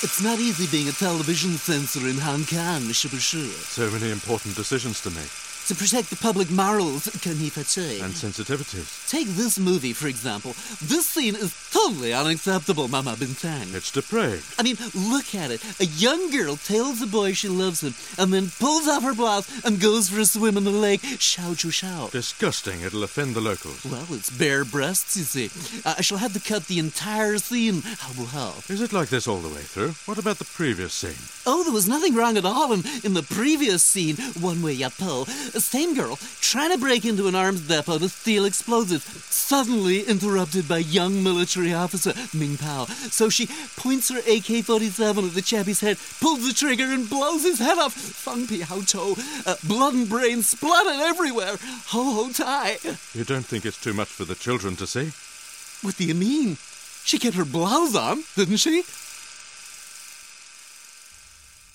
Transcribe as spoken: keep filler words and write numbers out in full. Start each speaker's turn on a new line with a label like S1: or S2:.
S1: It's not easy being a television censor in Hong Kong, 是不是?
S2: So many important decisions to make.
S1: To protect the public morals, can he say?
S2: And sensitivities.
S1: Take this movie, for example. This scene is totally unacceptable, Mama Bintang.
S2: It's depraved.
S1: I mean, look at it. A young girl tells the boy she loves him, and then pulls off her blouse and goes for a swim in the lake. Shao chu shao.
S2: Disgusting. It'll offend the locals.
S1: Well, it's bare breasts, you see. Uh, I shall have to cut the entire scene. How will help?
S2: Is it like this all the way through? What about the previous scene?
S1: Oh, there was nothing wrong at all in, in the previous scene. One way yapo. Same girl trying to break into an arms depot to steal explosives, suddenly interrupted by young military officer Ming Pao. So she points her A K forty-seven at the chappie's head, pulls the trigger and blows his head off. Fang Pi Hao Chou. Uh, blood and brains splattered everywhere. Ho ho tai.
S2: You don't think it's too much for the children to see?
S1: What do you mean? She kept her blouse on, didn't she?